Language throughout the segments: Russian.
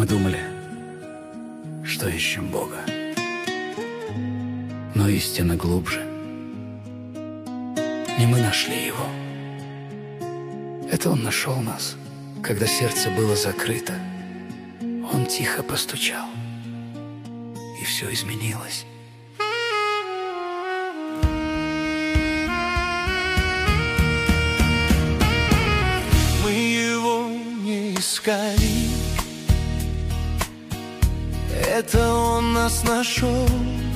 Мы думали, что ищем Бога, но истина глубже. Не мы нашли Его. Это Он нашел нас, когда сердце было закрыто. Он тихо постучал, и все изменилось. Мы Его не искали, это Он нас нашел.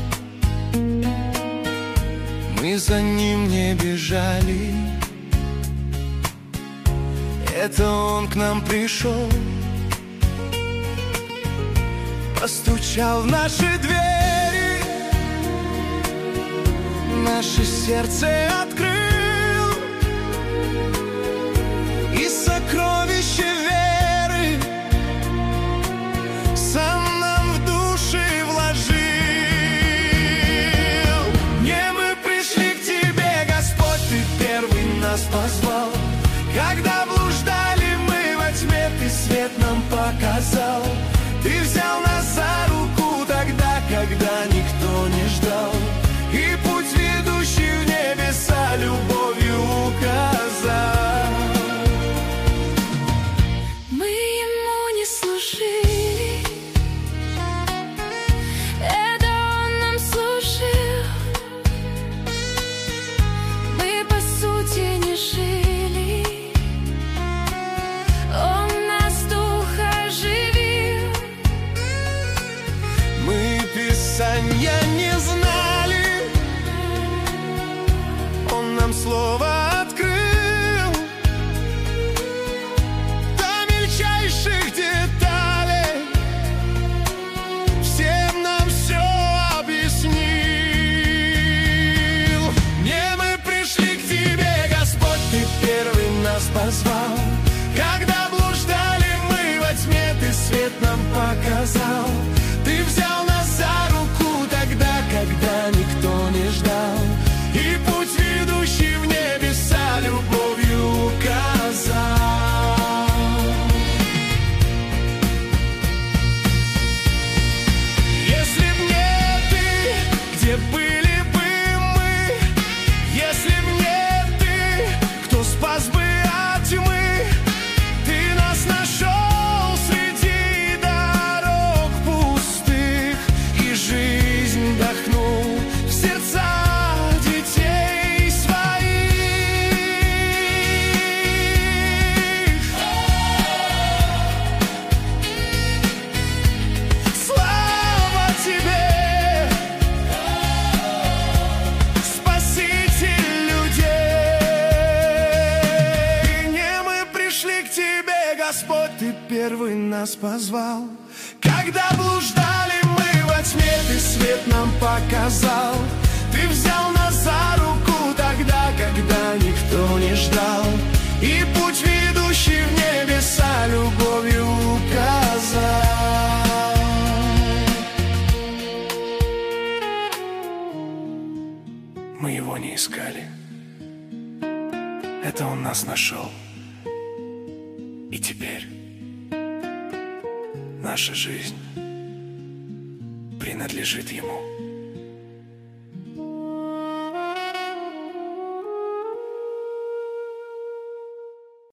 Мы за Ним не бежали, это Он к нам пришел. Постучал в наши двери, наше сердце открыл, и сокровище веры сам нам в души вложил. Не мы пришли к Тебе, Господь, Ты первый нас позвал. Когда блуждали мы во тьме, Ты свет нам показал. Ты взял нас за руку тогда, когда никто не ждал, и путь, ведущий в небеса, любовью указал. Мы Ему не служили, это Он нам служил. Мы по сути не жили, Он нас духа оживил. Мы Писания не знали, Он нам слово открыл до мельчайших деталей, всем нам все объяснил. Не мы пришли к Тебе, Господь, Ты первый нас позвал. Когда блуждали мы во тьме, Ты свет нам показал. Ты взял нас за руку тогда, когда никто не ждал, и путь, ведущий в небеса, любовью указал. Если б не Ты, где были бы мы? Если б не Ты, кто спас бы от тьмы? Ты нас нашел среди дорог пустых, и жизнь вдохнул в сердца детей своих. Слава Тебе, Спаситель людей. Не мы пришли к Тебе, Господь, Ты первый нас позвал. Когда блуждали мы во тьме, Ты свет нам показал. Ты взял нас за руку тогда, когда никто не ждал, и путь, ведущий в небеса, любовью указал. Мы Его не искали, это Он нас нашел. И теперь наша жизнь принадлежит Ему.